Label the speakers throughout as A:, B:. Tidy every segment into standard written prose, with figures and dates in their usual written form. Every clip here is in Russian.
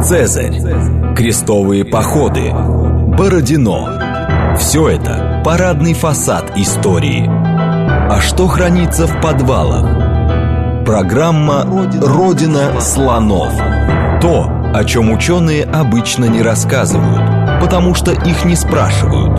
A: Цезарь, крестовые походы, Бородино. Все это парадный фасад истории. А что хранится в подвалах? Программа «Родина слонов». То, о чем ученые обычно не рассказывают, потому что их не спрашивают.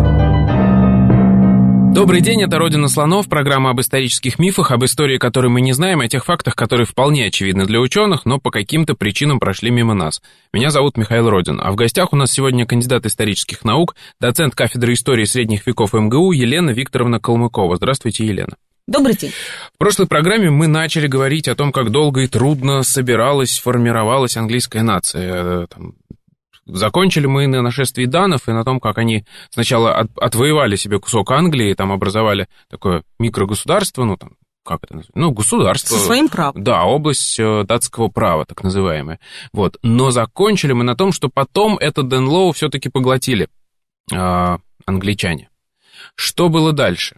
B: Добрый день, это «Родина слонов», программа об исторических мифах, об истории, которой мы не знаем, о тех фактах, которые вполне очевидны для ученых, но по каким-то причинам прошли мимо нас. Меня зовут Михаил Родин, а в гостях у нас сегодня кандидат исторических наук, доцент кафедры истории средних веков МГУ Елена Викторовна Калмыкова. Здравствуйте, Елена.
C: Добрый день.
B: В прошлой программе мы начали говорить о том, как долго и трудно собиралась, формировалась английская нация. Закончили мы на нашествии данов и на том, как они сначала отвоевали себе кусок Англии, там образовали такое микрогосударство, как это называется? Государство.
C: Со своим правом.
B: Да, область датского права, так называемая. Вот. Но закончили мы на том, что потом этот Денлоу все-таки поглотили англичане. Что было дальше?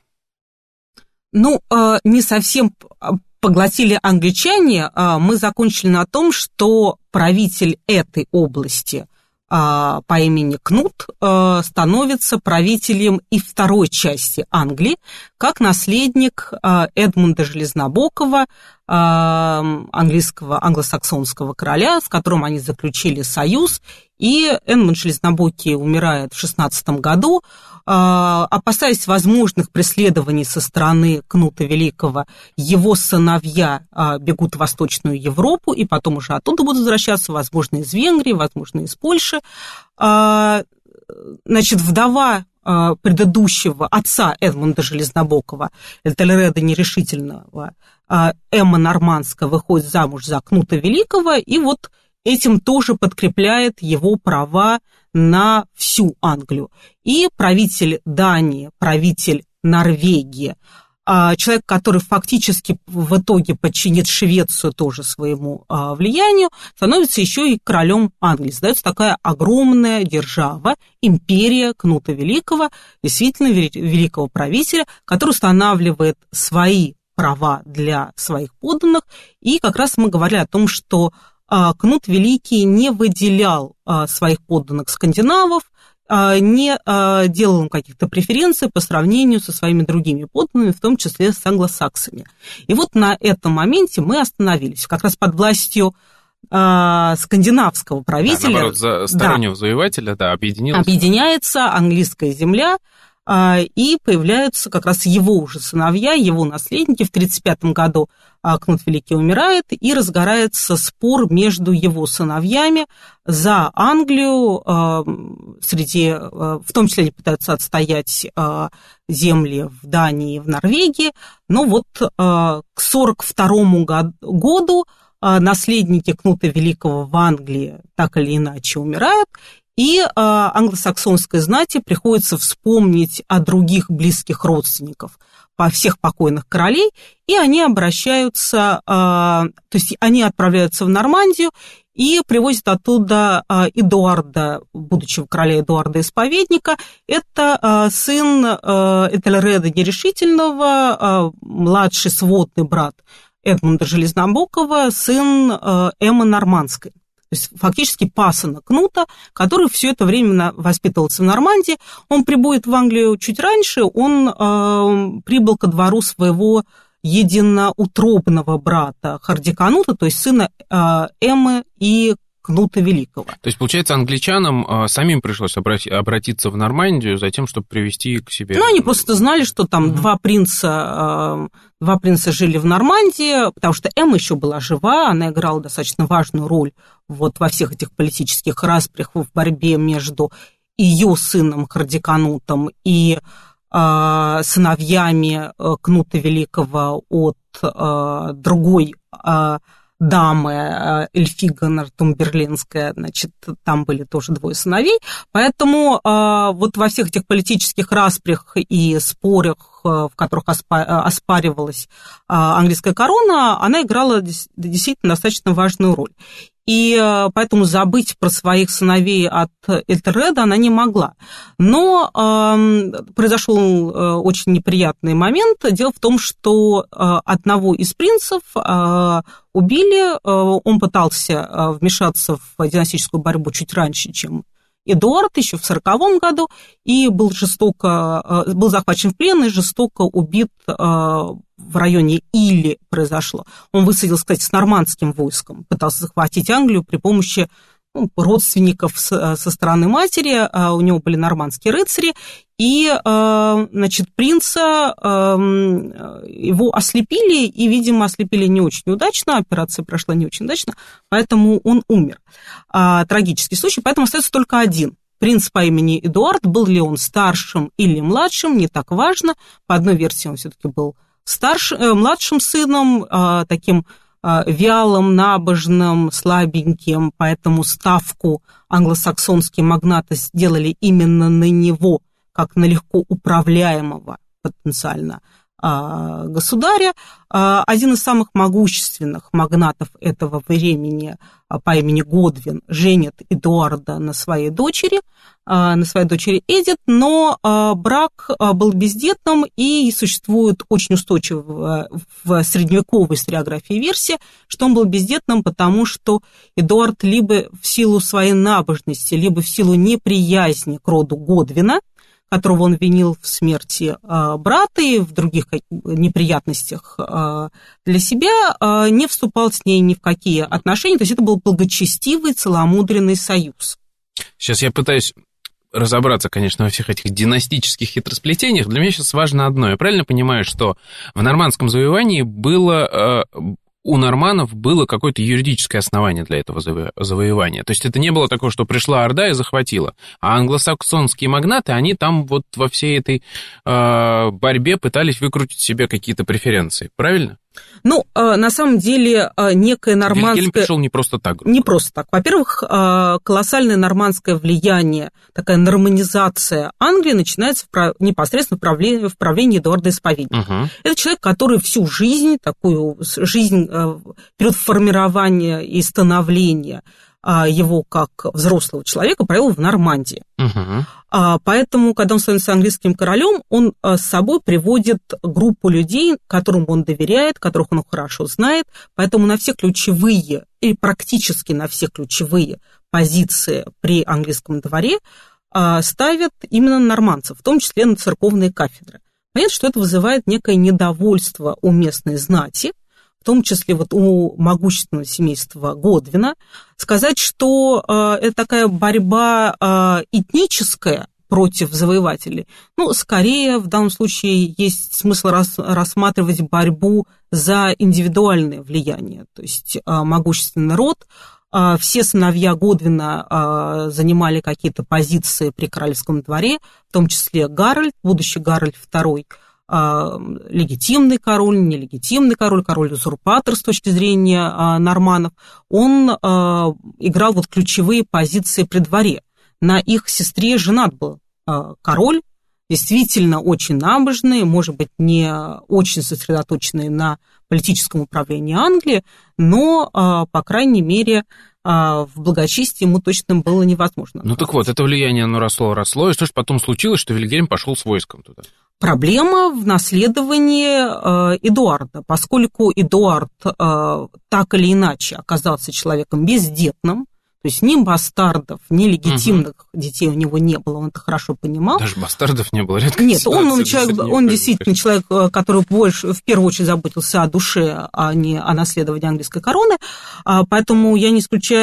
C: Не совсем поглотили англичане. Мы закончили на том, что правитель этой области по имени Кнут становится правителем и второй части Англии, как наследник Эдмунда Железнобокого, англосаксонского короля, с которым они заключили союз, и Эдмунд Железнобокий умирает в 16 году. Опасаясь возможных преследований со стороны Кнута Великого, его сыновья бегут в Восточную Европу, и потом уже оттуда будут возвращаться, возможно, из Венгрии, возможно, из Польши. Вдова предыдущего отца Эдмунда Железнобокова, Этельреда Нерешительного, Эмма Нормандская, выходит замуж за Кнута Великого, и вот этим тоже подкрепляет его права на всю Англию. И правитель Дании, правитель Норвегии, человек, который фактически в итоге подчинит Швецию тоже своему влиянию, становится еще и королем Англии. Создается такая огромная держава, империя Кнута Великого, действительно великого правителя, который устанавливает свои права для своих подданных. И как раз мы говорили о том, что Кнут Великий не выделял своих подданных скандинавов, не делал им каких-то преференций по сравнению со своими другими подданными, в том числе с англосаксами. И вот на этом моменте мы остановились, как раз под властью скандинавского правителя.
B: Наоборот, стороннего завоевателя,
C: объединяется английская земля, и появляются как раз его уже сыновья, его наследники. В 1935 году Кнут Великий умирает, и разгорается спор между его сыновьями за Англию. В том числе они пытаются отстоять земли в Дании и в Норвегии. Но вот к 1942 году наследники Кнута Великого в Англии так или иначе умирают, и англосаксонской знати приходится вспомнить о других близких родственников всех покойных королей, и они обращаются, они отправляются в Нормандию и привозят оттуда Эдуарда, будущего короля Эдуарда Исповедника. Это сын Этельреда Нерешительного, младший сводный брат Эдмунда Железнобокова, сын Эммы Нормандской. То есть фактически пасынок Кнута, который все это время воспитывался в Нормандии. Он прибудет в Англию чуть раньше, он прибыл ко двору своего единоутробного брата Хардиканута, то есть сына Эммы и Кнута Великого.
B: То есть, получается, англичанам самим пришлось обратиться в Нормандию за тем, чтобы привести к себе...
C: Они просто знали, что там два принца жили в Нормандии, потому что Эмма еще была жива, она играла достаточно важную роль во всех этих политических распрях, в борьбе между ее сыном Хардиканутом и сыновьями Кнута Великого от другой дамы, Эльфига Нортумберлендская, там были тоже двое сыновей, поэтому во всех этих политических распрях и спорах, в которых оспаривалась английская корона, она играла действительно достаточно важную роль. и поэтому забыть про своих сыновей от Этельреда она не могла. Но произошел очень неприятный момент. Дело в том, что одного из принцев убили. Он пытался вмешаться в династическую борьбу чуть раньше, чем Эдуард, еще в 1940 году, и был захвачен в плен и жестоко убит в районе Илли произошло. Он высадился, кстати, с нормандским войском, пытался захватить Англию при помощи родственников со стороны матери, у него были нормандские рыцари, и, значит, принца его ослепили, и, видимо, ослепили не очень удачно, операция прошла не очень удачно, поэтому он умер. Трагический случай, поэтому остается только один. Принц по имени Эдуард, был ли он старшим или младшим, не так важно. По одной версии он все-таки был младшим сыном, таким вялым, набожным, слабеньким, поэтому ставку англосаксонские магнаты сделали именно на него, как на легко управляемого потенциально государя. Один из самых могущественных магнатов этого времени по имени Годвин женит Эдуарда на своей дочери Эдит, но брак был бездетным, и существует очень устойчивая в средневековой историографии версия, что он был бездетным, потому что Эдуард либо в силу своей набожности, либо в силу неприязни к роду Годвина, которого он винил в смерти брата и в других неприятностях для себя, не вступал с ней ни в какие отношения. То есть это был благочестивый, целомудренный союз.
B: Сейчас я пытаюсь разобраться, конечно, во всех этих династических хитросплетениях. Для меня сейчас важно одно. Я правильно понимаю, что в нормандском завоевании у норманнов было какое-то юридическое основание для этого завоевания. То есть это не было такого, что пришла орда и захватила. А англосаксонские магнаты, они там вот во всей этой борьбе пытались выкрутить себе какие-то преференции. Правильно?
C: Ну, на самом деле, некое нормандское...
B: Вильгельм пришел не просто так.
C: Не просто так. Во-первых, колоссальное нормандское влияние, такая норманизация Англии начинается непосредственно в правлении Эдуарда Исповедника. Это человек, который всю жизнь, период формирования и становления его как взрослого человека провел в Нормандии. Поэтому, когда он становится английским королем, он с собой приводит группу людей, которым он доверяет, которых он хорошо знает. Поэтому на все ключевые, или практически на все ключевые позиции при английском дворе ставят именно нормандцев, в том числе на церковные кафедры. Понятно, что это вызывает некое недовольство у местной знати, в том числе вот у могущественного семейства Годвина. Сказать, что это такая борьба этническая против завоевателей, ну, скорее в данном случае есть смысл рассматривать борьбу за индивидуальное влияние, то есть могущественный род. Все сыновья Годвина занимали какие-то позиции при королевском дворе, в том числе Гарольд, будущий Гарольд II, легитимный король, нелегитимный король-узурпатор с точки зрения норманнов, он играл вот ключевые позиции при дворе. На их сестре женат был король, действительно очень набожный, может быть, не очень сосредоточенный на политическом управлении Англии, но, по крайней мере, в благочестии ему точно было невозможно.
B: Ну так вот, это влияние, оно росло, и что же потом случилось, что Вильгельм пошел с войском туда?
C: Проблема в наследовании Эдуарда, поскольку Эдуард так или иначе оказался человеком бездетным, то есть ни бастардов, ни легитимных детей у него не было, он это хорошо понимал.
B: Даже бастардов не было, редко.
C: Нет, он действительно человек, который в первую очередь заботился о душе, а не о наследовании английской короны, поэтому я не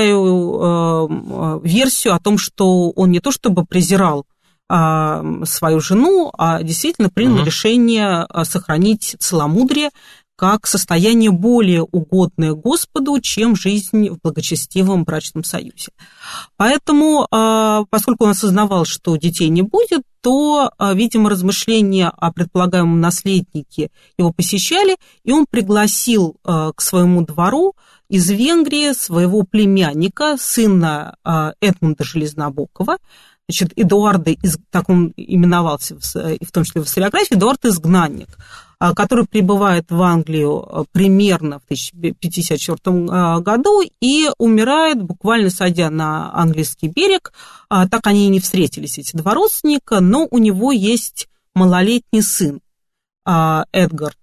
C: исключаю версию о том, что он не то чтобы презирал свою жену, а действительно принял решение сохранить целомудрие как состояние более угодное Господу, чем жизнь в благочестивом брачном союзе. Поэтому, поскольку он осознавал, что детей не будет, то, видимо, размышления о предполагаемом наследнике его посещали, и он пригласил к своему двору из Венгрии своего племянника, сына Эдмунда Железнобокова. Значит, Эдуарда, так он именовался, в том числе в историографии, Эдуард Изгнанник. который прибывает в Англию примерно в 1054 году и умирает, буквально сойдя на английский берег. Так они и не встретились, эти два родственника, но у него есть малолетний сын Эдгар,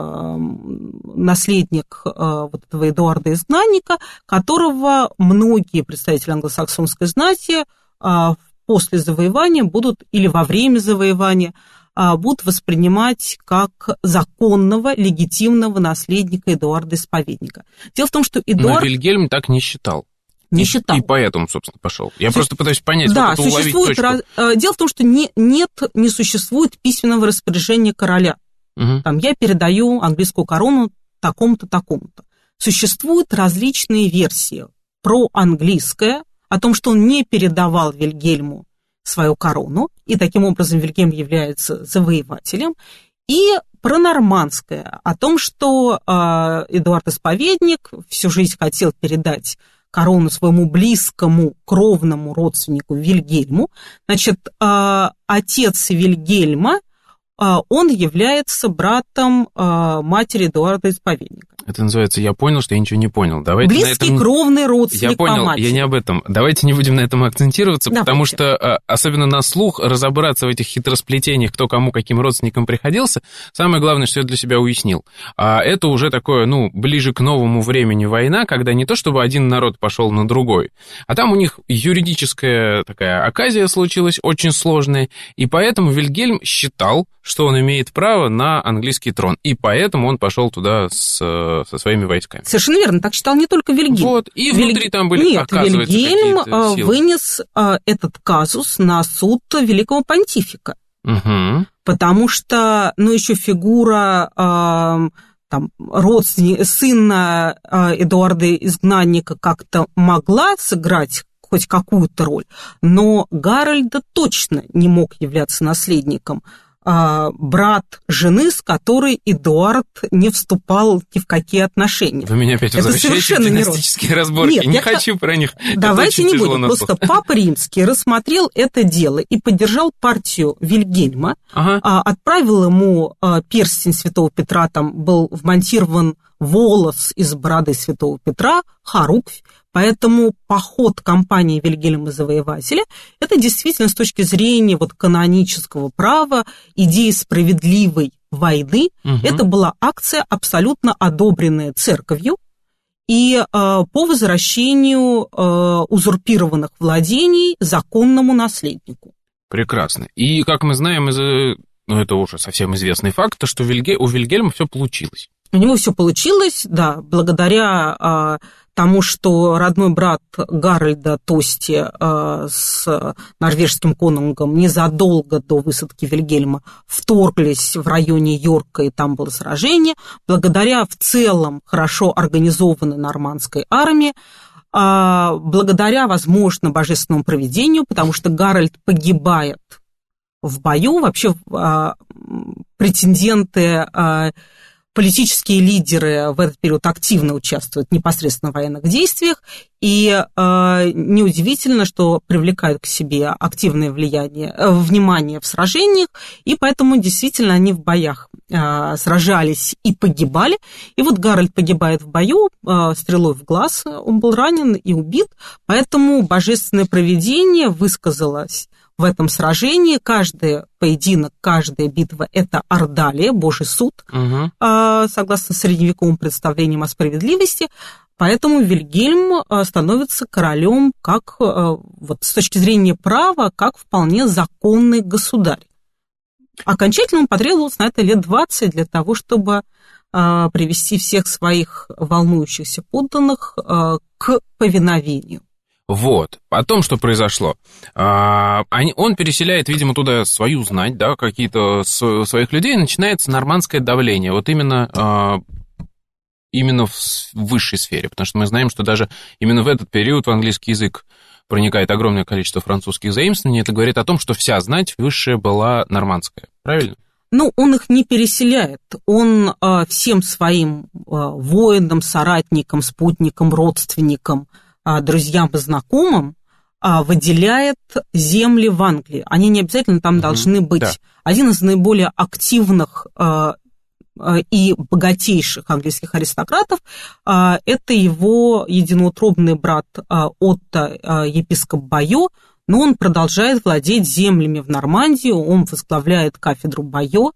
C: наследник вот этого Эдуарда Изгнанника, которого многие представители англосаксонской знати после завоевания будут, или во время завоевания, будут воспринимать как законного, легитимного наследника Эдуарда Исповедника. Дело в том, что Эдуард...
B: Но Вильгельм так не считал.
C: Не считал.
B: И поэтому, собственно, пошел. Я просто пытаюсь понять,
C: да,
B: вот эту уловить точку.
C: Дело в том, что не существует письменного распоряжения короля. Там, я передаю английскую корону такому-то, такому-то. Существуют различные версии про английское, о том, что он не передавал Вильгельму свою корону, и таким образом Вильгельм является завоевателем, и про нормандское, о том, что Эдуард Исповедник всю жизнь хотел передать корону своему близкому кровному родственнику Вильгельму. Значит, отец Вильгельма, он является братом матери Эдуарда Исповедника.
B: Это называется «я понял, что я ничего не понял». Давайте
C: близкий кровный родственник.
B: Я понял,
C: по матери.
B: Я не об этом. Давайте не будем на этом акцентироваться,
C: Давайте.
B: Потому что, особенно на слух, разобраться в этих хитросплетениях, кто кому каким родственникам приходился, самое главное, что я для себя уяснил. А это уже такое, ближе к новому времени война, когда не то, чтобы один народ пошел на другой, а там у них юридическая такая оказия случилась, очень сложная, и поэтому Вильгельм считал, что он имеет право на английский трон, и поэтому он пошел туда со своими войсками.
C: Совершенно верно, так считал не только Вильгельм.
B: Вот, и внутри там были, оказывается,
C: Вильгельм
B: какие-то силы.
C: вынес этот казус на суд великого понтифика.
B: Угу.
C: Потому что, еще фигура сына Эдуарда Изгнанника как-то могла сыграть хоть какую-то роль, но Гарольда точно не мог являться наследником. Брат жены, с которой Эдуард не вступал ни в какие отношения.
B: Вы меня опять возвращаете в династические разборки.
C: Нет,
B: не хочу про них.
C: Давайте не будем. Просто Папа Римский рассмотрел это дело и поддержал партию Вильгельма, отправил ему перстень святого Петра, там был вмонтирован волос из бороды святого Петра, хоруквь. Поэтому поход кампании Вильгельма Завоевателя – это действительно с точки зрения канонического права, идеи справедливой войны, это была акция, абсолютно одобренная церковью, и по возвращению узурпированных владений законному наследнику.
B: Прекрасно. И, как мы знаем, это уже совсем известный факт, что у Вильгельма все получилось.
C: У него все получилось, да, благодаря тому, что родной брат Гарольда Тости с норвежским конунгом незадолго до высадки Вильгельма вторглись в районе Йорка, и там было сражение, благодаря в целом хорошо организованной нормандской армии, благодаря, возможно, божественному провидению, потому что Гарольд погибает в бою, вообще претенденты... Политические лидеры в этот период активно участвуют непосредственно в военных действиях, и неудивительно, что привлекают к себе активное внимание в сражениях, и поэтому действительно они в боях сражались и погибали. И вот Гарольд погибает в бою стрелой в глаз, он был ранен и убит, поэтому божественное провидение высказалось в этом сражении. Каждый поединок, каждая битва – это ордалия, Божий суд, согласно средневековым представлениям о справедливости. Поэтому Вильгельм становится королем как, с точки зрения права, как вполне законный государь. Окончательно ему потребовалось на это лет 20 для того, чтобы привести всех своих волнующихся подданных к повиновению.
B: Вот. Потом что произошло? Он переселяет, видимо, туда свою знать, да, какие-то своих людей, и начинается нормандское давление. Вот именно в высшей сфере, потому что мы знаем, что даже именно в этот период в английский язык проникает огромное количество французских заимствований. Это говорит о том, что вся знать высшая была нормандская. Правильно?
C: Он их не переселяет. Он всем своим воинам, соратникам, спутникам, родственникам, друзьям и знакомым выделяет земли в Англии. Они не обязательно там должны быть. Да. Один из наиболее активных и богатейших английских аристократов, это его единоутробный брат Отто, епископ Байо, но он продолжает владеть землями в Нормандии, он возглавляет кафедру Байо,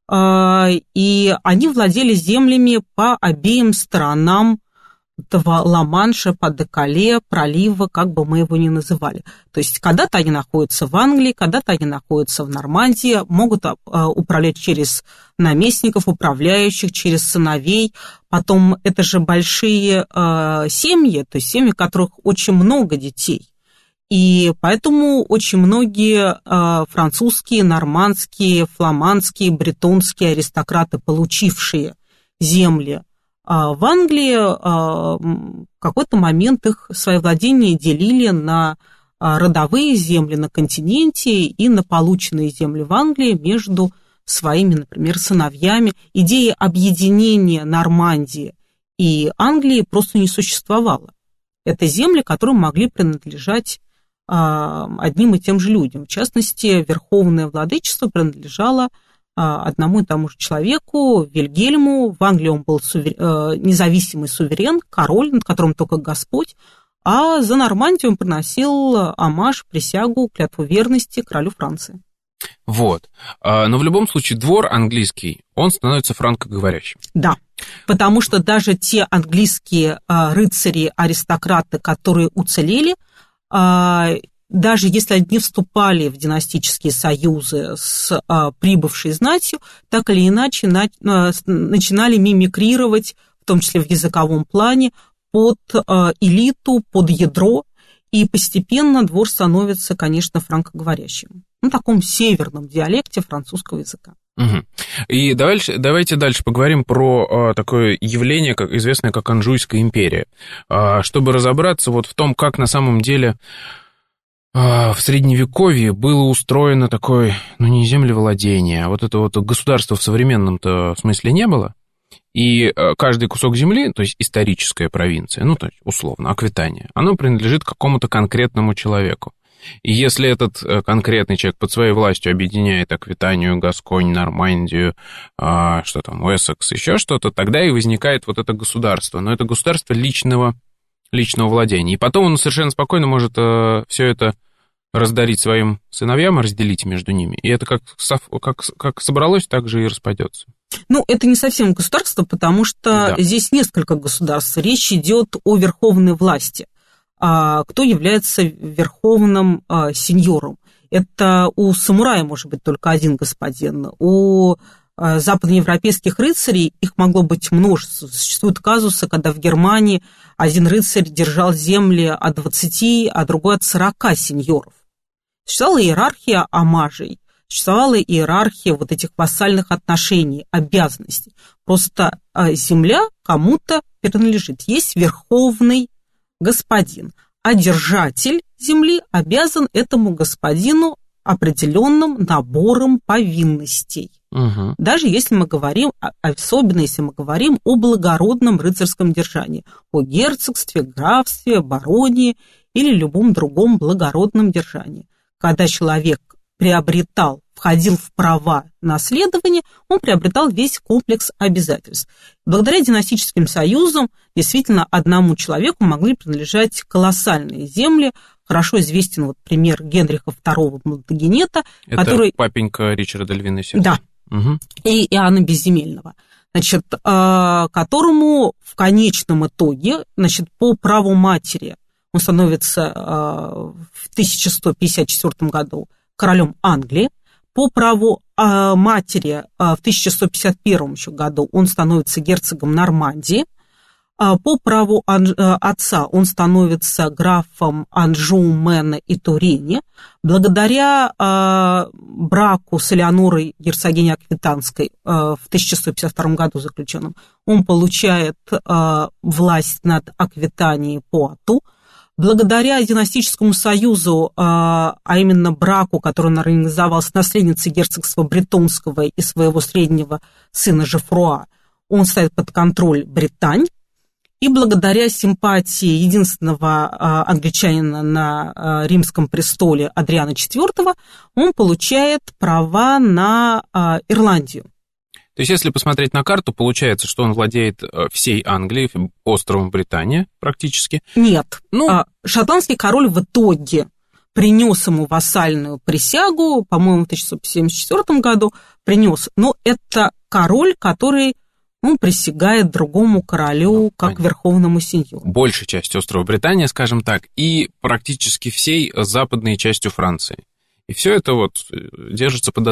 C: и они владели землями по обеим сторонам этого Ла-Манша, Па-де-Кале, пролива, как бы мы его ни называли. То есть когда-то они находятся в Англии, когда-то они находятся в Нормандии, могут управлять через наместников, управляющих, через сыновей. Потом это же большие семьи, то есть семьи, у которых очень много детей. И поэтому очень многие французские, нормандские, фламандские, бретонские аристократы, получившие земли в Англии, в какой-то момент их свои владения делили на родовые земли на континенте и на полученные земли в Англии между своими, например, сыновьями. Идея объединения Нормандии и Англии просто не существовала. Это земли, которые могли принадлежать одним и тем же людям. В частности, верховное владычество принадлежало одному и тому же человеку, Вильгельму. В Англии он был независимый суверен, король, над которым только Господь, а за Нормандию он приносил омаж, присягу, клятву верности королю Франции.
B: Вот. Но в любом случае двор английский, он становится франкоговорящим.
C: Да, потому что даже те английские рыцари, аристократы, которые уцелели, даже если они не вступали в династические союзы с прибывшей знатью, так или иначе начинали мимикрировать, в том числе в языковом плане, под элиту, под ядро, и постепенно двор становится, конечно, франкоговорящим. На таком северном диалекте французского языка.
B: Угу. И давайте дальше поговорим про такое явление, известное как Анжуйская империя, чтобы разобраться вот в том, как на самом деле в Средневековье было устроено такое, не землевладение, а вот это вот государство в современном-то смысле не было. И каждый кусок земли, то есть историческая провинция, то есть условно, Аквитания, оно принадлежит какому-то конкретному человеку. И если этот конкретный человек под своей властью объединяет Аквитанию, Гасконь, Нормандию, Уэссекс, еще что-то, тогда и возникает вот это государство. Но это государство личного владения. И потом он совершенно спокойно может все это раздарить своим сыновьям, разделить между ними. И это как собралось, так же и распадется.
C: Это не совсем государство, потому что здесь несколько государств. Речь идет о верховной власти. Кто является верховным сеньором? Это у самурая может быть только один господин. У западноевропейских рыцарей их могло быть множество. Существуют казусы, когда в Германии один рыцарь держал земли от 20, а другой от 40 сеньоров. Существовала иерархия омажей, существовала иерархия вот этих вассальных отношений, обязанностей. Просто земля кому-то принадлежит. Есть верховный господин, а держатель земли обязан этому господину определенным набором повинностей. Угу. Даже если мы говорим, особенно если мы говорим о благородном рыцарском держании, о герцогстве, графстве, баронии или любом другом благородном держании. Когда человек входил в права наследования, он приобретал весь комплекс обязательств. Благодаря династическим союзам действительно одному человеку могли принадлежать колоссальные земли. Хорошо известен пример Генриха II Плантагенета,
B: который... папенька Ричарда Львиное Сердце.
C: Да, угу. И Иоанна Безземельного, которому в конечном итоге, по праву матери, он становится в 1154 году королем Англии. По праву матери в 1151 году он становится герцогом Нормандии. По праву отца он становится графом Анжу, Мэна и Турени. Благодаря браку с Элеонорой, герцогиней Аквитанской, в 1152 году заключенным, он получает власть над Аквитанией по Ату. Благодаря династическому союзу, а именно браку, который он организовал с наследницей герцогства Бретонского и своего среднего сына Жефруа, он ставит под контроль Британь. И благодаря симпатии единственного англичанина на римском престоле Адриана IV он получает права на Ирландию.
B: То есть, если посмотреть на карту, получается, что он владеет всей Англией, островом Британия практически.
C: Нет. Шотландский король в итоге принес ему вассальную присягу, по-моему, в 1674 году принес. Но это король, который присягает другому королю как верховному сеньору.
B: Большей частью острова Британия, скажем так, и практически всей западной частью Франции. И все это вот держится под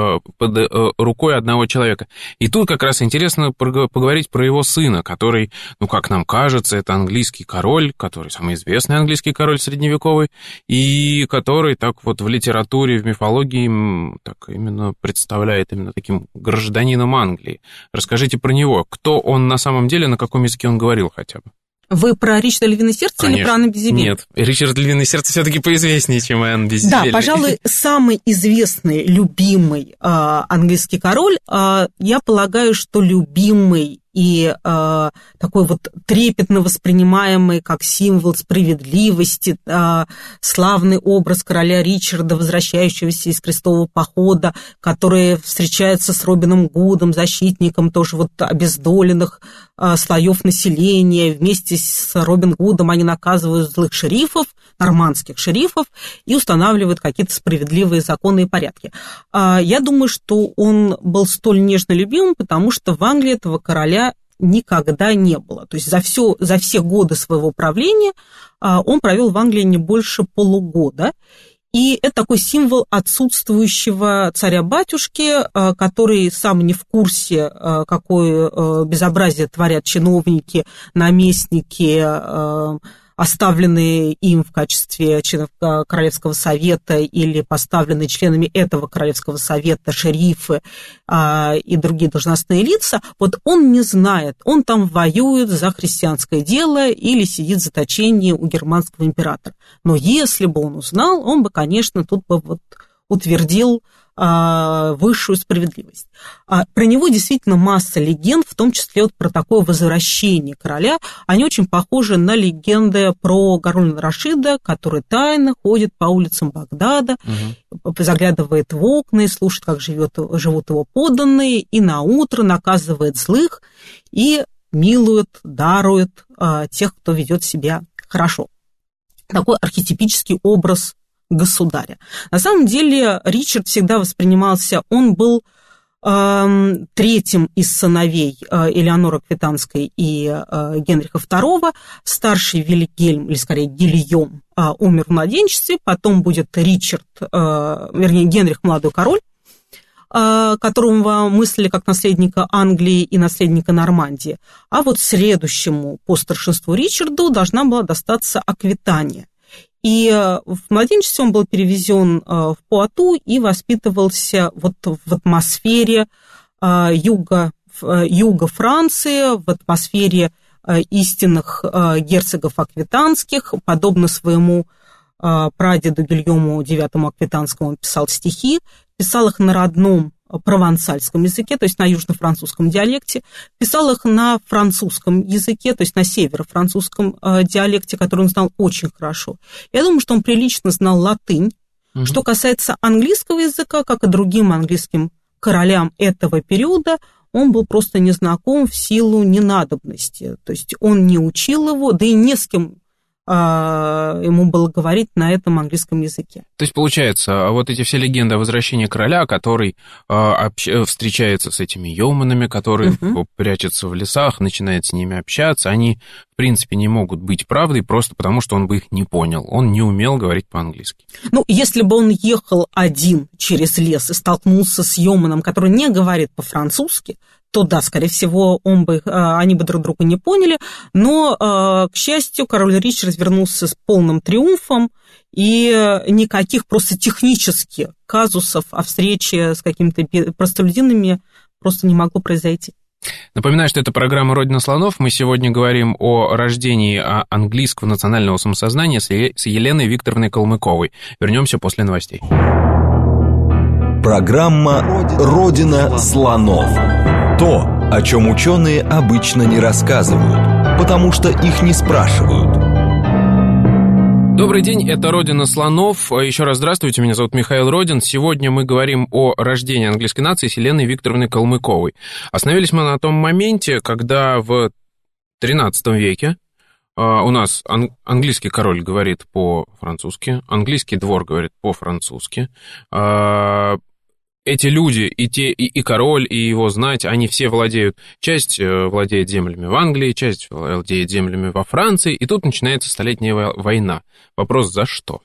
B: рукой одного человека. И тут как раз интересно поговорить про его сына, который, как нам кажется, это английский король, который самый известный английский король средневековый, и который так вот в литературе, в мифологии так именно представляет именно таким гражданином Англии. Расскажите про него. Кто он на самом деле, на каком языке он говорил хотя бы?
C: Вы про Ричарда Львиное сердце?
B: Конечно.
C: Или про Анну Безземельную?
B: Нет, Ричард Львиное сердце все-таки поизвестнее, чем Анна Безземельная.
C: Да, пожалуй, самый известный, любимый английский король, я полагаю, что любимый и такой вот трепетно воспринимаемый как символ справедливости, славный образ короля Ричарда, возвращающегося из крестового похода, который встречается с Робином Гудом, защитником тоже вот обездоленных слоев населения. Вместе с Робин Гудом они наказывают злых шерифов, нормандских шерифов, и устанавливают какие-то справедливые законы и порядки. Я думаю, что он был столь нежно любимым, потому что в Англии этого короля никогда не было. То есть за все годы своего правления он провел в Англии не больше полугода. И это такой символ отсутствующего царя-батюшки, который сам не в курсе, какое безобразие творят чиновники, наместники, оставленные им в качестве членов Королевского совета или поставленные членами этого Королевского совета шерифы и другие должностные лица, вот он не знает, он там воюет за христианское дело или сидит в заточении у германского императора. Но если бы он узнал, он бы, конечно, тут бы вот утвердил высшую справедливость. Про него действительно масса легенд, в том числе вот про такое возвращение короля. Они очень похожи на легенды про Гаруна Рашида, который тайно ходит по улицам Багдада, заглядывает в окна и слушает, как живут его подданные, и наутро наказывает злых и милует, дарует тех, кто ведет себя хорошо. Такой архетипический образ государя. На самом деле Ричард всегда воспринимался, он был третьим из сыновей Элеоноры Аквитанской и Генриха II. Старший Вильгельм, или скорее Гильем, умер в младенчестве, потом будет Генрих молодой король, которого мыслили как наследника Англии и наследника Нормандии. А вот следующему по старшинству Ричарду должна была достаться Аквитания. И в младенчестве он был перевезен в Пуату и воспитывался вот в атмосфере юга Франции, в атмосфере истинных герцогов аквитанских, подобно своему прадеду Гильому IX Аквитанскому, он писал стихи, писал их на родном провансальском языке, то есть на южно-французском диалекте, писал их на французском языке, то есть на северо-французском диалекте, который он знал очень хорошо. Я думаю, что он прилично знал латынь. Что касается английского языка, как и другим английским королям этого периода, он был просто незнаком в силу ненадобности. То есть он не учил его, да и не с кем ему было говорить на этом английском языке.
B: То есть, получается, вот эти все легенды о возвращении короля, который встречается с этими йоманами, который прячется в лесах, начинает с ними общаться, они, в принципе, не могут быть правдой просто потому, что он бы их не понял. Он не умел говорить по-английски.
C: Ну, если бы он ехал один через лес и столкнулся с йоманом, который не говорит по-французски, то да, скорее всего, они бы друг друга не поняли, но, к счастью, король Ричард вернулся с полным триумфом, и никаких просто технических казусов о встрече с какими-то простолюдинами просто не могло произойти.
B: Напоминаю, что это программа «Родина слонов». Мы сегодня говорим о рождении английского национального самосознания с Еленой Викторовной Калмыковой. Вернемся после новостей.
A: Программа «Родина слонов». То, о чем ученые обычно не рассказывают, потому что их не спрашивают.
B: Добрый день, это «Родина слонов». Еще раз здравствуйте, меня зовут Михаил Родин. Сегодня мы говорим о рождении английской нации с Еленой Викторовной Калмыковой. Остановились мы на том моменте, когда в XIII веке у нас английский король говорит по-французски, английский двор говорит по-французски. Эти люди, и король, и его знать, они все владеют, часть владеет землями в Англии, часть владеет землями во Франции, и тут начинается Столетняя война. Вопрос, за что?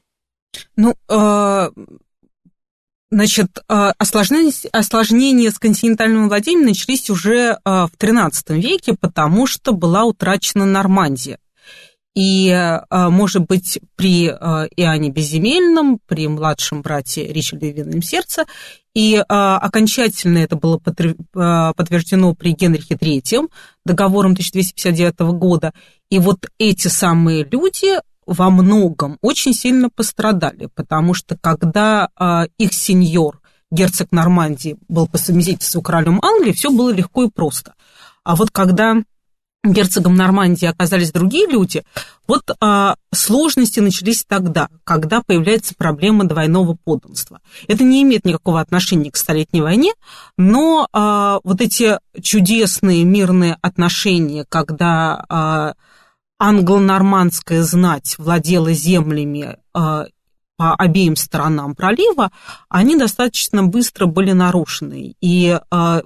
C: Осложнения с континентальным владением начались уже в XIII веке, потому что была утрачена Нормандия. И, может быть, при Иоанне Безземельном, при младшем брате Ричарде Львином Сердце, и окончательно это было подтверждено при Генрихе III договором 1259 года. И вот эти самые люди во многом очень сильно пострадали, потому что когда их сеньор, герцог Нормандии, был по совместительству королем Англии, все было легко и просто. А вот когда герцогом Нормандии оказались другие люди, вот сложности начались тогда, когда появляется проблема двойного подданства. Это не имеет никакого отношения к Столетней войне, но вот эти чудесные мирные отношения, когда англо-нормандская знать владела землями по обеим сторонам пролива, они достаточно быстро были нарушены. И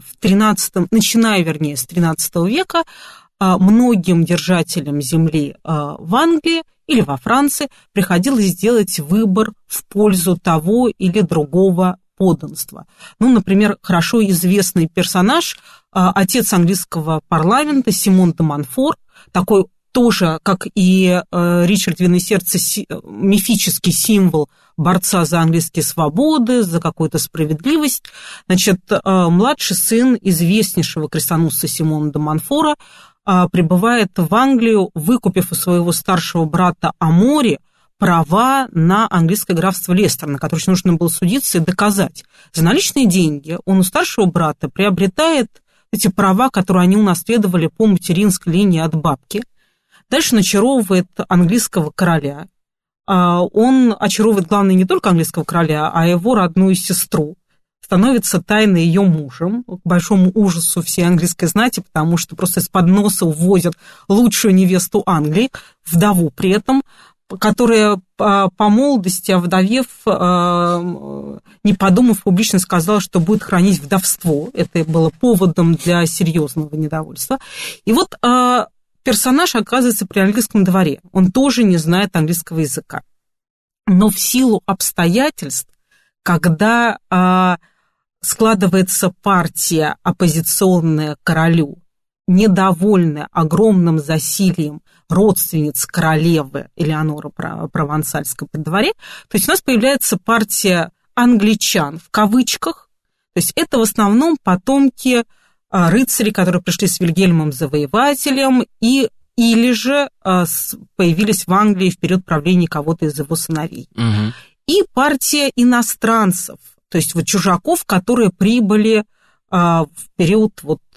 C: начиная с XIII века, многим держателям земли в Англии или во Франции приходилось делать выбор в пользу того или другого подданства. Например, хорошо известный персонаж, отец английского парламента Симон де Монфор, такой тоже, как и Ричард Львиное Сердце, мифический символ борца за английские свободы, за какую-то справедливость. Значит, младший сын известнейшего крестоносца Симона де Монфора прибывает в Англию, выкупив у своего старшего брата Амори права на английское графство Лестер, на которое нужно было судиться и доказать. За наличные деньги он у старшего брата приобретает эти права, которые они унаследовали по материнской линии от бабки. Дальше он очаровывает английского короля. Он очаровывает, главное, не только английского короля, а его родную сестру. Становится тайно ее мужем, к большому ужасу всей английской знати, потому что просто из-под носа увозят лучшую невесту Англии, вдову при этом, которая по молодости, овдовев, не подумав, публично сказала, что будет хранить вдовство. Это было поводом для серьезного недовольства. И вот персонаж оказывается при английском дворе. Он тоже не знает английского языка. Но в силу обстоятельств, когда складывается партия, оппозиционная королю, недовольная огромным засилием родственниц королевы Элеоноры Провансальской при дворе, то есть у нас появляется партия англичан в кавычках, то есть это в основном потомки рыцарей, которые пришли с Вильгельмом Завоевателем, или же появились в Англии в период правления кого-то из его сыновей. Угу. И партия иностранцев, то есть вот чужаков, которые прибыли в период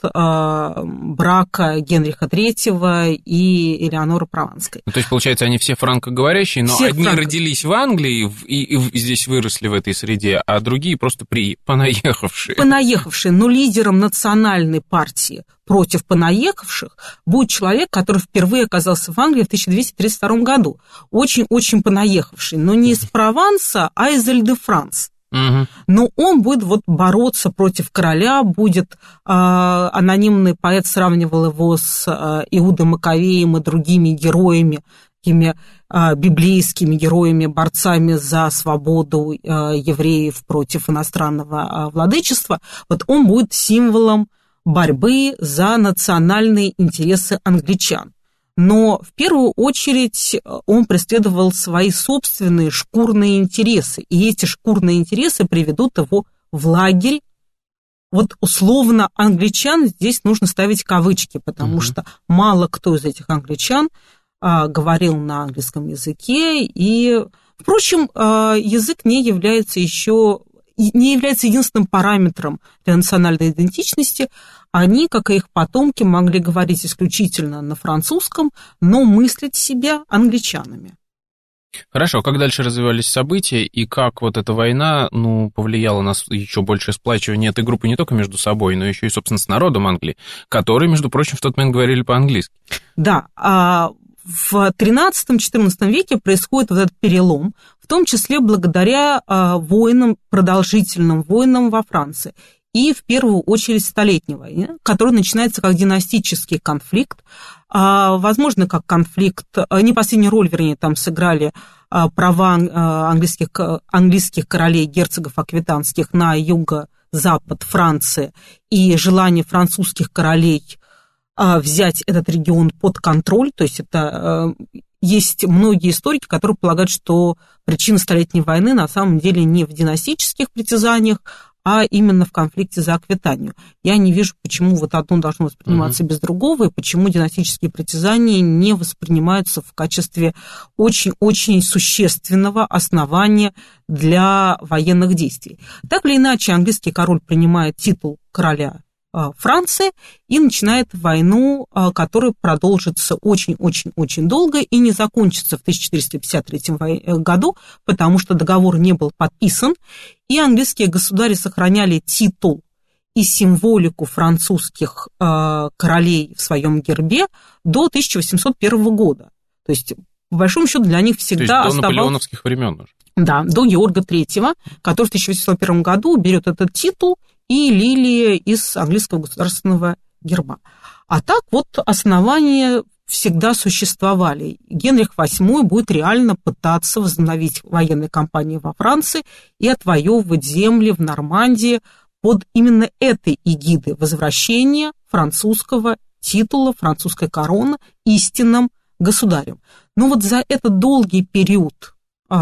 C: брака Генриха III и Элеоноры Прованской.
B: То есть, получается, они все франкоговорящие, но одни родились в Англии и здесь выросли в этой среде, а другие просто понаехавшие.
C: Понаехавшие, но лидером национальной партии против понаехавших будет человек, который впервые оказался в Англии в 1232 году. Очень-очень понаехавший, но не из Прованса, а из Иль-де-Франс. Угу. Но он будет бороться против короля, анонимный поэт сравнивал его с Иудой Маковеем и другими героями, такими библейскими героями, борцами за свободу евреев против иностранного владычества. Вот он будет символом борьбы за национальные интересы англичан. Но в первую очередь он преследовал свои собственные шкурные интересы, и эти шкурные интересы приведут его в лагерь. Вот условно англичан здесь нужно ставить кавычки, потому что мало кто из этих англичан говорил на английском языке, и, впрочем, язык не является единственным параметром для национальной идентичности. Они, как и их потомки, могли говорить исключительно на французском, но мыслить себя англичанами.
B: Хорошо, как дальше развивались события, и как вот эта война, повлияла на еще большее сплачивание этой группы не только между собой, но еще и, собственно, с народом Англии, которые, между прочим, в тот момент говорили по-английски.
C: Да, в XIII-XIV веке происходит вот этот перелом, в том числе благодаря войнам, продолжительным войнам во Франции. И в первую очередь Столетней войне, которая начинается как династический конфликт, возможно, как конфликт, не последнюю роль, вернее, там сыграли права английских королей, герцогов аквитанских на юго-запад Франции и желание французских королей взять этот регион под контроль, то есть это есть многие историки, которые полагают, что причина Столетней войны на самом деле не в династических притязаниях, а именно в конфликте за Аквитанию. Я не вижу, почему вот одно должно восприниматься без другого, и почему династические притязания не воспринимаются в качестве очень-очень существенного основания для военных действий. Так или иначе, английский король принимает титул короля Франции и начинает войну, которая продолжится очень-очень-очень долго и не закончится в 1453 году, потому что договор не был подписан, и английские государи сохраняли титул и символику французских королей в своем гербе до 1801 года. То есть, по большому счету, для них всегда
B: оставался... до наполеоновских времен уже.
C: Да, до Георга III, который в 1801 году берет этот титул и лилии из английского государственного герба. А так вот основания всегда существовали. Генрих VIII будет реально пытаться возобновить военные кампании во Франции и отвоевывать земли в Нормандии под именно этой эгидой возвращения французского титула, французской короны истинным государем. Но вот за этот долгий период,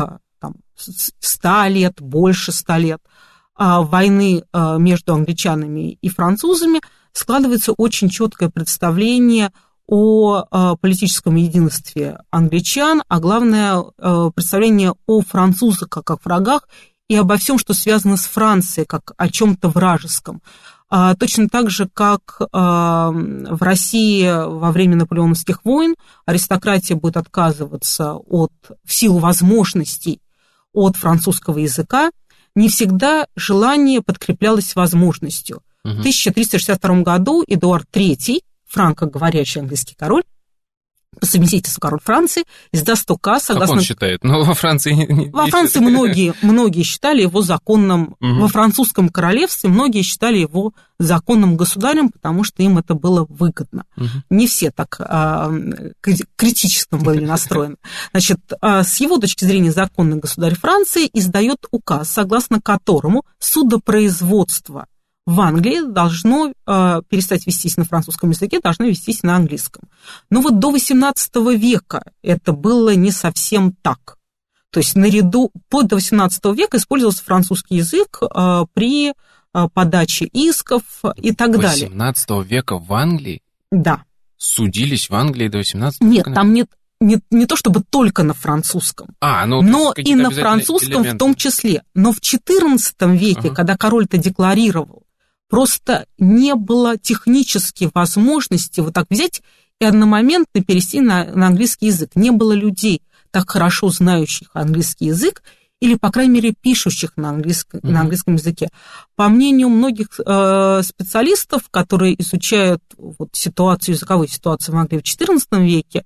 C: 100 лет, больше 100 лет, войны между англичанами и французами складывается очень четкое представление о политическом единстве англичан, а главное представление о французах как о врагах и обо всем, что связано с Францией, как о чем-то вражеском. Точно так же, как в России во время наполеоновских войн аристократия будет отказываться в силу возможностей от французского языка, не всегда желание подкреплялось возможностью. В 1362 году Эдуард III, франкоговорящий английский король, по совместительству король Франции, издаст указ, согласно...
B: Как он считает? Но во Франции...
C: Во Франции многие считали его законным... Во французском королевстве многие считали его законным государем, потому что им это было выгодно. Не все так критически были настроены. Значит, с его точки зрения законный государь Франции издает указ, согласно которому судопроизводство в Англии должно перестать вестись на французском языке, должно вестись на английском. Но вот до XVIII века это было не совсем так. То есть до XVIII века использовался французский язык при подаче исков и так далее.
B: XVIII века в Англии?
C: Да.
B: Судились в Англии до XVIII века?
C: Нет, там нет. Не то чтобы только на французском, но и на французском элементы в том числе. Но в XIV веке, когда король это декларировал, просто не было технически возможности вот так взять и одномоментно перевести на английский язык. Не было людей, так хорошо знающих английский язык, или, по крайней мере, пишущих на английском языке. По мнению многих специалистов, которые изучают языковую ситуацию в Англии в XIV веке,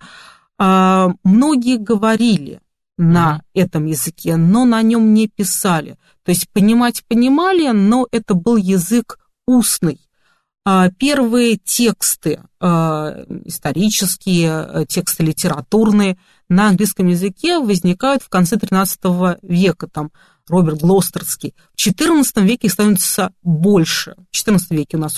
C: многие говорили на этом языке, но на нем не писали. То есть понимать понимали, но это был язык устный. Первые тексты исторические, тексты литературные на английском языке возникают в конце XIII века, там Роберт Глостерский. В XIV веке их становится больше. В XIV веке у нас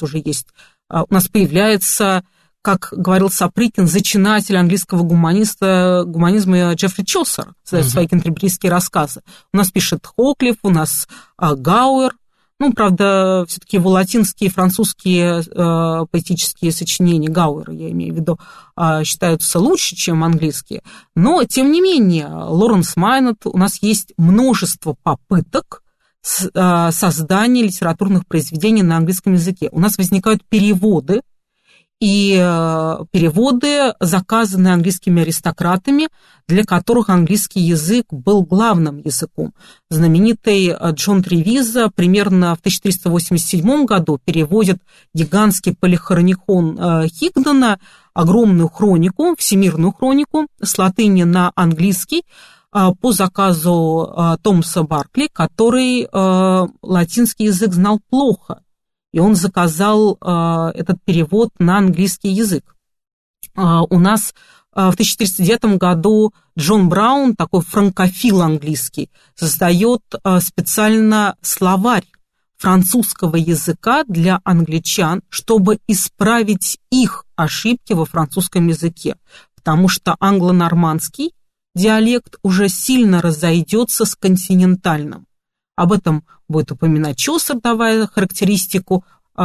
C: появляется, как говорил Сапрыкин, зачинатель английского гуманизма Джеффри Чосер, свои кентерберийские рассказы. У нас пишет Хоклифф, у нас Гауэр. Правда, все-таки его латинские и французские поэтические сочинения Гауэра, я имею в виду, считаются лучше, чем английские. Но, тем не менее, Лоренс Майнет, у нас есть множество попыток создания литературных произведений на английском языке. У нас возникают переводы, и переводы, заказанные английскими аристократами, для которых английский язык был главным языком. Знаменитый Джон Тревизо примерно в 1387 году переводит гигантский полихроникон Хигдона, огромную хронику, всемирную хронику, с латыни на английский, по заказу Томаса Баркли, который латинский язык знал плохо. И он заказал этот перевод на английский язык. У нас в 1409 году Джон Браун, такой франкофил английский, создает специально словарь французского языка для англичан, чтобы исправить их ошибки во французском языке. Потому что англо-нормандский диалект уже сильно разойдется с континентальным. Об этом будет упоминать Чосер, давая характеристику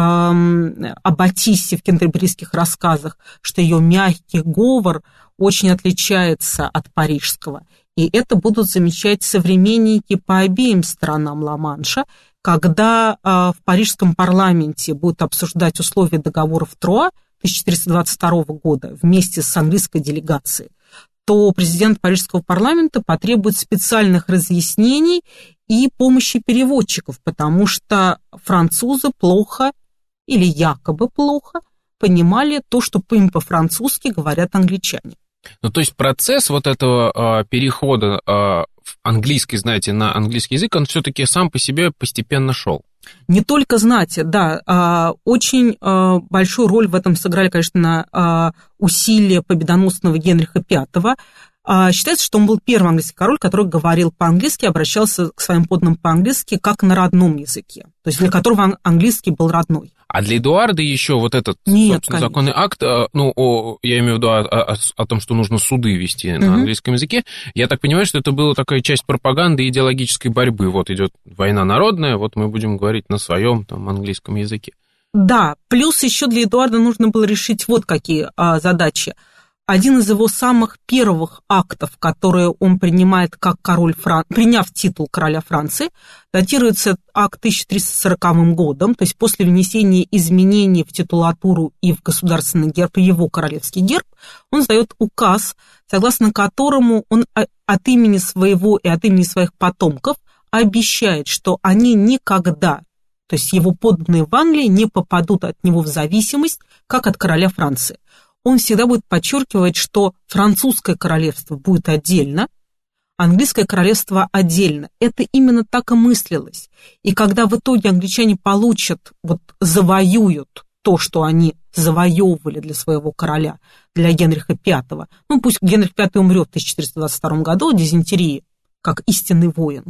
C: об Атиссе в кентерберийских рассказах, что ее мягкий говор очень отличается от парижского. И это будут замечать современники по обеим сторонам Ла-Манша, когда в парижском парламенте будут обсуждать условия договора в Труа 1422 года вместе с английской делегацией, то президент парижского парламента потребует специальных разъяснений и помощи переводчиков, потому что французы плохо или якобы плохо понимали то, что им по-французски говорят англичане.
B: Ну, то есть процесс вот этого перехода в английский, знаете, на английский язык, он все-таки сам по себе постепенно шел.
C: Не только знати, да, очень большую роль в этом сыграли, конечно, усилия победоносного Генриха V. Считается, что он был первый английский король, который говорил по-английски, обращался к своим подданным по-английски, как на родном языке, то есть для которого английский был родной.
B: А для Эдуарда еще вот этот, собственно, законный акт, я имею в виду о том, что нужно суды вести на английском языке, я так понимаю, что это была такая часть пропаганды и идеологической борьбы. Вот идет война народная, вот мы будем говорить на своем там английском языке. Да, плюс еще для Эдуарда нужно было решить вот какие задачи. Один из его самых первых актов, которые он принимает как король приняв титул короля Франции, датируется акт 1340 годом, то есть после внесения изменений в титулатуру и в государственный герб, и его королевский герб, он издает указ, согласно которому он от имени своего и от имени своих потомков обещает, что они никогда, то есть его подданные в Англии, не попадут от него в зависимость, как от короля Франции. Он всегда будет подчеркивать, что французское королевство будет отдельно, английское королевство отдельно. Это именно так и мыслилось. И когда в итоге англичане получат, завоюют то, что они завоевывали для своего короля, для Генриха V, пусть Генрих V умрет в 1422 году от дизентерии, как истинный воин,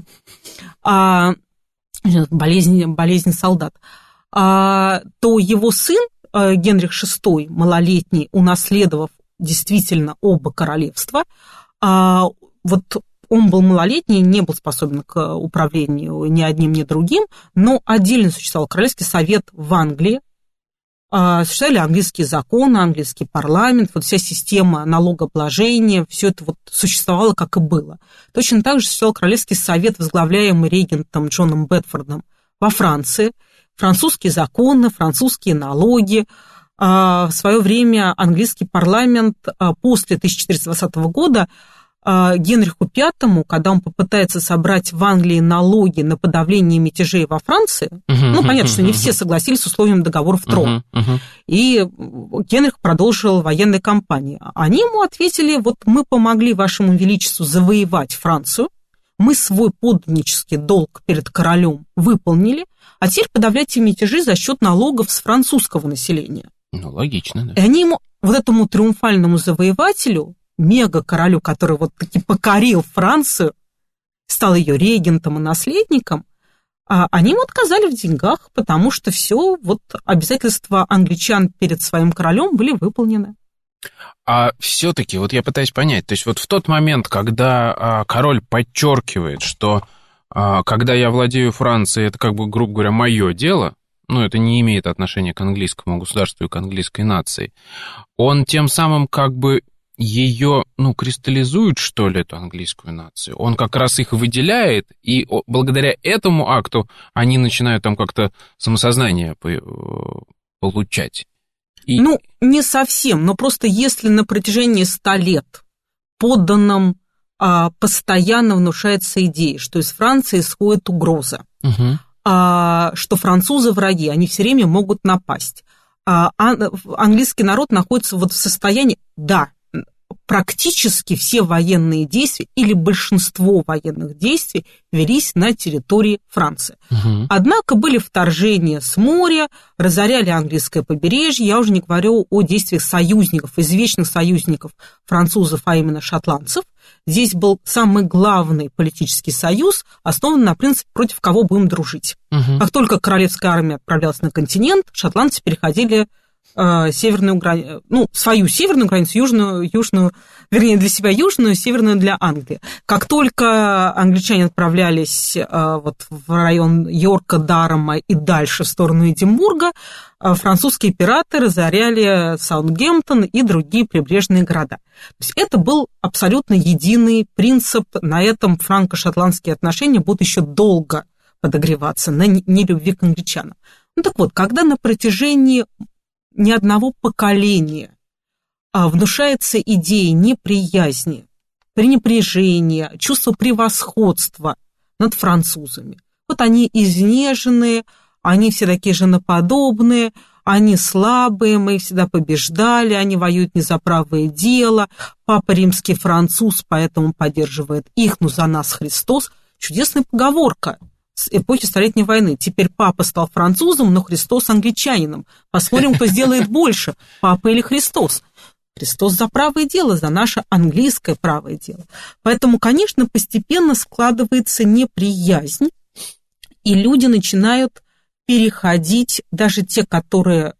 B: болезнь солдат, то его сын, Генрих VI, малолетний, унаследовав действительно оба королевства, он был малолетний, не был способен к управлению ни одним, ни другим, но отдельно существовал Королевский совет в Англии, существовали английские законы, английский парламент, вся система налогообложения, все это существовало, как и было. Точно так же существовал Королевский совет, возглавляемый регентом Джоном Бетфордом во Франции, французские законы, французские налоги. В свое время английский парламент после 1420 года Генриху V, когда он попытается собрать в Англии налоги на подавление мятежей во Франции, понятно, что не все согласились с условием договора в Трон, и Генрих продолжил военные кампании. Они ему ответили: мы помогли вашему величеству завоевать Францию, мы свой подданнический долг перед королем выполнили, а теперь подавляйте мятежи за счет налогов с французского населения. Логично, да.
C: И они ему, этому триумфальному завоевателю, мега-королю, который таки покорил Францию, стал ее регентом и наследником, они ему отказали в деньгах, потому что все обязательства англичан перед своим королем были выполнены.
B: А все-таки, я пытаюсь понять, то есть в тот момент, когда король подчеркивает, что когда я владею Францией, это грубо говоря, мое дело, это не имеет отношения к английскому государству и к английской нации, он тем самым ее, кристаллизует, что ли, эту английскую нацию. Он как раз их выделяет, и благодаря этому акту они начинают там как-то самосознание получать.
C: Ну, не совсем, но просто если на протяжении 100 лет подданным постоянно внушается идея, что из Франции исходит угроза, что французы враги, они все время могут напасть. Английский народ находится вот в состоянии, да, практически все военные действия или большинство военных действий велись на территории Франции. Однако были вторжения с моря, разоряли английское побережье, я уже не говорю о действиях союзников, извечных союзников французов, а именно шотландцев. Здесь был самый главный политический союз, основан на принципе, против кого будем дружить. Как только королевская армия отправлялась на континент, шотландцы переходили северную границу, ну, свою северную границу, южную, вернее, для себя южную, северную для Англии. Как только англичане отправлялись вот в район Йорка, Даррама и дальше в сторону Эдинбурга, французские пираты разоряли Саутгемптон и другие прибрежные города. То есть это был абсолютно единый принцип, на этом франко-шотландские отношения будут еще долго подогреваться, на нелюбви к англичанам. Ну так вот, когда на протяжении ни одного поколения внушается идея неприязни, пренебрежения, чувство превосходства над французами. Вот они изнеженные, они все такие женоподобные, они слабые, мы их всегда побеждали, они воюют не за правое дело, папа римский француз, поэтому поддерживает их, но за нас Христос. Чудесная поговорка с эпохи Столетней войны. Теперь папа стал французом, но Христос англичанином. Посмотрим, кто сделает больше, папа или Христос. Христос за правое дело, за наше английское правое дело. Поэтому, конечно, постепенно складывается неприязнь, и люди начинают переходить, даже те, которые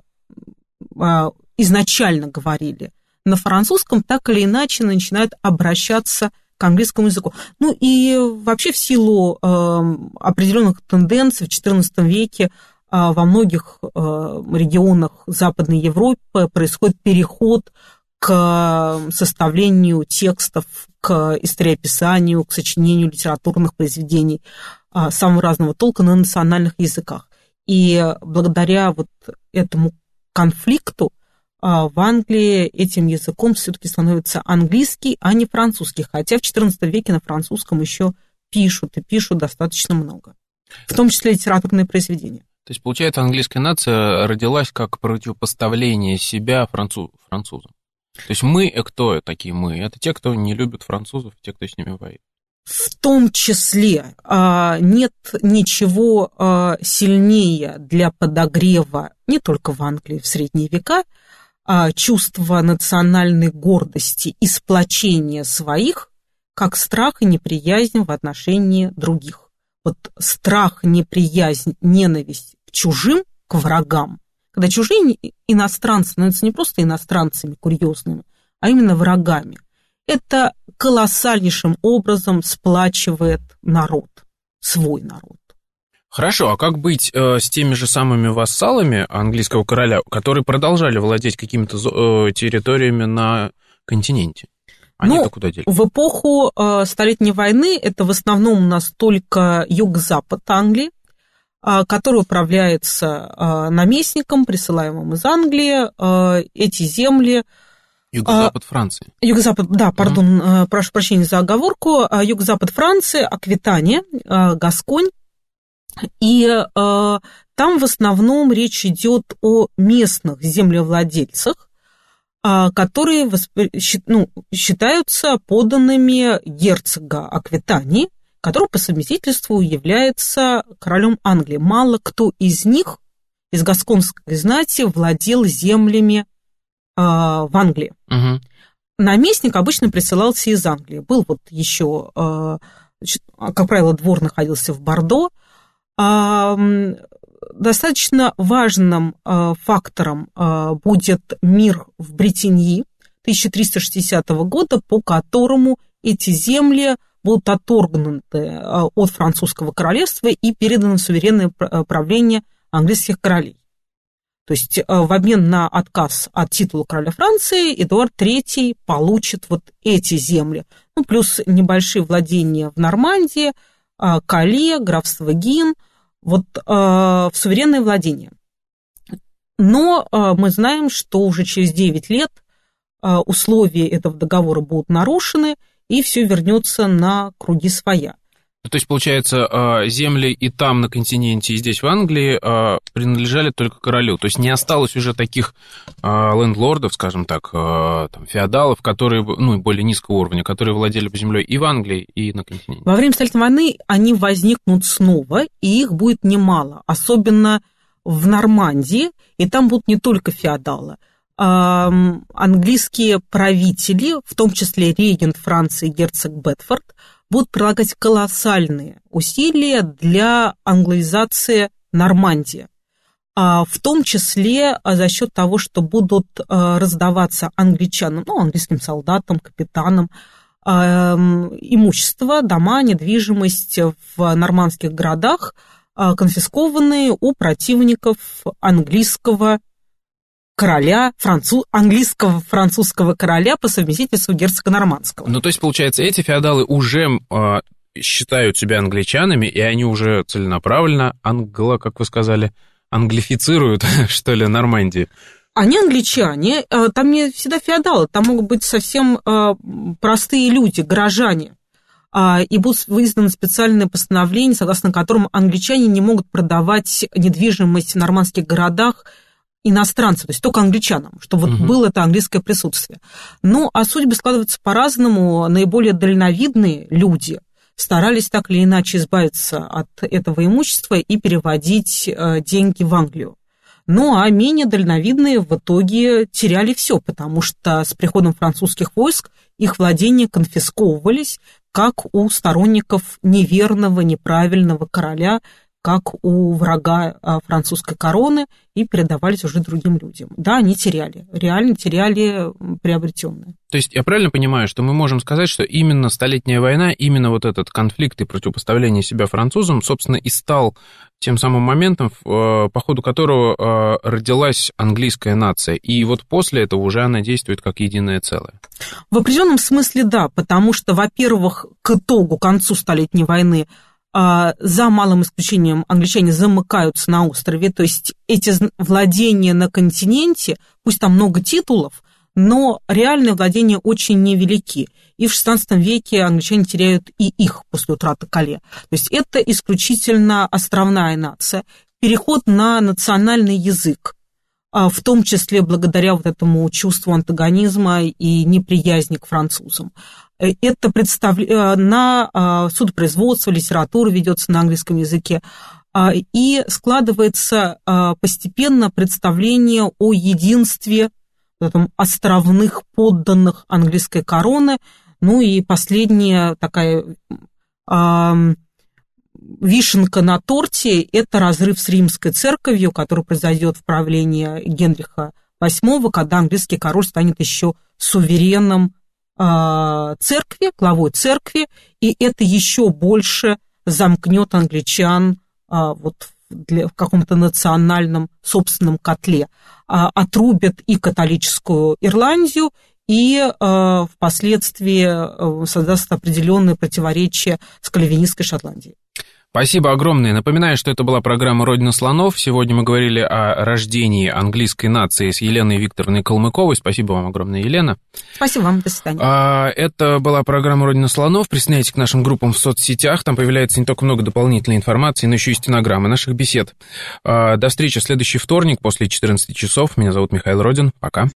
C: изначально говорили на французском, так или иначе начинают обращаться к английскому языку. Ну и вообще в силу определенных тенденций в XIV веке во многих регионах Западной Европы происходит переход к составлению текстов, к историописанию, к сочинению литературных произведений самого разного толка на национальных языках. И благодаря вот этому конфликту в Англии этим языком все-таки становится английский, а не французский, хотя в XIV веке на французском еще пишут, и пишут достаточно много, в том числе литературные произведения.
B: То есть, получается, английская нация родилась как противопоставление себя французам. То есть мы, кто такие мы? Это те, кто не любит французов, те, кто с ними воюет.
C: В том числе нет ничего сильнее для подогрева, не только в Англии в средние века, чувства национальной гордости и сплочения своих, как страх и неприязнь в отношении других. Вот страх, неприязнь, ненависть к чужим, к врагам, когда чужие иностранцы становятся не просто иностранцами курьезными, а именно врагами, это колоссальнейшим образом сплачивает народ, свой народ.
B: Хорошо, а как быть с теми же самыми вассалами английского короля, которые продолжали владеть какими-то территориями на континенте? Они-то куда делись?
C: В эпоху Столетней войны это в основном у нас только юго-запад Англии, который управляется наместником, присылаемым из Англии. Эти земли...
B: Юго-запад Франции.
C: Юго-запад, да, пардон, прошу прощения за оговорку. Юго-запад Франции, Аквитания, Гасконь. И там в основном речь идет о местных землевладельцах, которые считаются подданными герцога Аквитании, который по совместительству является королем Англии. Мало кто из них, из гасконской знати, владел землями в Англии. Наместник обычно присылался из Англии. Был вот еще, как правило, двор находился в Бордо. Достаточно важным фактором будет мир в Бретеньи 1360 года, по которому эти земли будут отторгнуты от французского королевства и переданы в суверенное правление английских королей. То есть в обмен на отказ от титула короля Франции Эдуард III получит вот эти земли, ну, плюс небольшие владения в Нормандии, Кале, графство Гин, вот в суверенное владение. Но мы знаем, что уже через 9 лет условия этого договора будут нарушены, и все вернется на круги своя.
B: То есть, получается, земли и там на континенте, и здесь в Англии принадлежали только королю. То есть не осталось уже таких лендлордов, скажем так, там, феодалов, которые, более низкого уровня, которые владели бы землей и в Англии, и на континенте.
C: Во время Столетней войны они возникнут снова, и их будет немало, особенно в Нормандии, и там будут не только феодалы. Английские правители, в том числе регент Франции герцог Бетфорд, будут прилагать колоссальные усилия для англоизации Нормандии, в том числе за счет того, что будут раздаваться англичанам, английским солдатам, капитанам, имущество, дома, недвижимость в нормандских городах, конфискованные у противников английского короля, английского французского короля по совместительству герцога нормандского.
B: То есть, получается, эти феодалы уже считают себя англичанами, и они уже целенаправленно как вы сказали, англифицируют, что ли, Нормандию.
C: Они англичане, там не всегда феодалы, там могут быть совсем простые люди, горожане. И будут изданы специальные постановления, согласно которым англичане не могут продавать недвижимость в нормандских городах иностранцам, то есть только англичанам, чтобы было это английское присутствие. А судьбы складываются по-разному. Наиболее дальновидные люди старались так или иначе избавиться от этого имущества и переводить деньги в Англию. А менее дальновидные в итоге теряли все, потому что с приходом французских войск их владения конфисковывались, как у сторонников неверного, неправильного короля, как у врага французской короны, и передавались уже другим людям. Да, они теряли, реально теряли приобретенное.
B: То есть я правильно понимаю, что мы можем сказать, что именно Столетняя война, именно вот этот конфликт и противопоставление себя французам, собственно, и стал тем самым моментом, по ходу которого родилась английская нация, и вот после этого уже она действует как единое целое?
C: В определенном смысле да, потому что, во-первых, к концу Столетней войны, за малым исключением, англичане замыкаются на острове, то есть эти владения на континенте, пусть там много титулов, но реальные владения очень невелики. И в XVI веке англичане теряют и их после утраты Кале. То есть это исключительно островная нация. Переход на национальный язык, в том числе благодаря вот этому чувству антагонизма и неприязни к французам. Это на судопроизводство, литература ведется на английском языке, и складывается постепенно представление о единстве островных подданных английской короны. И последняя такая вишенка на торте – это разрыв с римской церковью, который произойдет в правлении Генриха VIII, когда английский король станет еще сувереном церкви, главой церкви, и это еще больше замкнет англичан в каком-то национальном собственном котле. Отрубят и католическую Ирландию, и впоследствии создаст определенные противоречия с кальвинистской Шотландией.
B: Спасибо огромное. Напоминаю, что это была программа «Родина слонов». Сегодня мы говорили о рождении английской нации с Еленой Викторовной Калмыковой. Спасибо вам огромное, Елена.
C: Спасибо вам, до свидания.
B: Это была программа «Родина слонов». Присоединяйтесь к нашим группам в соцсетях. Там появляется не только много дополнительной информации, но еще и стенограммы наших бесед. До встречи в следующий вторник после 14 часов. Меня зовут Михаил Родин. Пока.